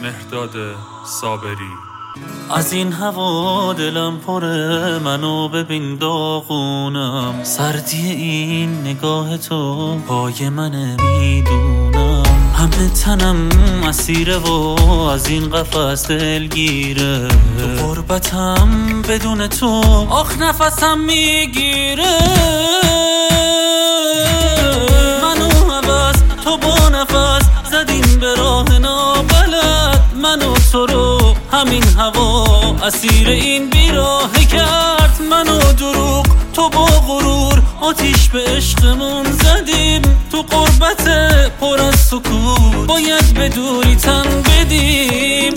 مهرداد صابری. از این هوا دلم پره، منو ببین داغونم، سردی این نگاه تو پای منه میدونم، همه تنم اسیره و از این قفس دلگیره، تو غربتم بدون تو آخ نفسم میگیره، منو عوض تو با نفس زدیم به راه نابلد، منو تو رو همین هوا اسیر این بیراهه کرد، منو دروغ تو با غرور آتیش به عشقمون زدیم، تو غربت پر از سکوت باید به دوری تن بدیم.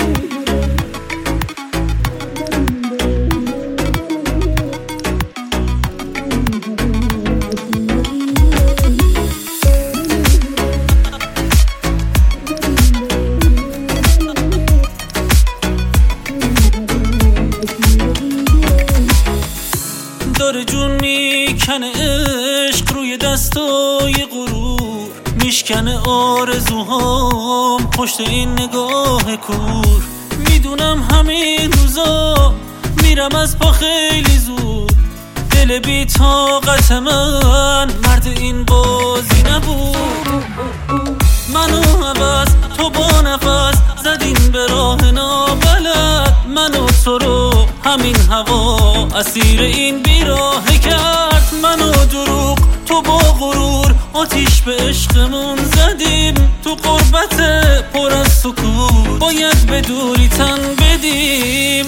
داره جون میکنه عشق روی دستای غرور، میشکنه آرزوهام پشت این نگاه کور، میدونم همین روزا میرم از پا خیلی زود، دل بی طاقت من مرد این بازی نبود، منو عوض تو با نفس زدیم به راه نابلد، منو تو رو همین هوا اسیر این بیراهه کرد، منو دروغ تو با غرور آتیش به عشقمون زدیم، تو غربت پر از سکوت باید به دوری تن بدیم.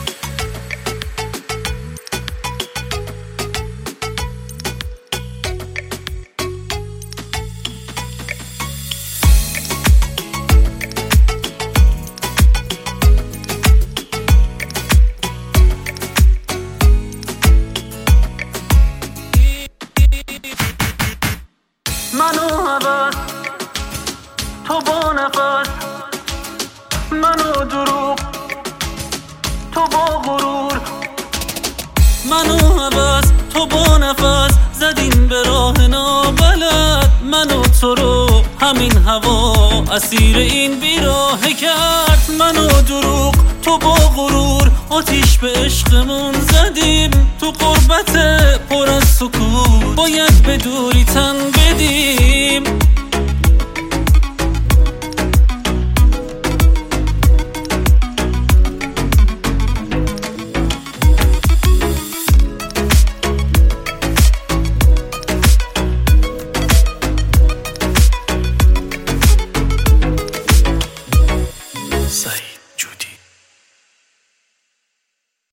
منو عوض تو با نفس، منو دروغ تو با غرور، منو عوض تو با نفس زدیم به راه نابلد، منو تو رو همین هوا اسیر این بیراهه کرد، منو دروغ تو با غرور آتیش به عشقمون زدیم، تو غربت پر از سکوت باید به دوری تن بدیم.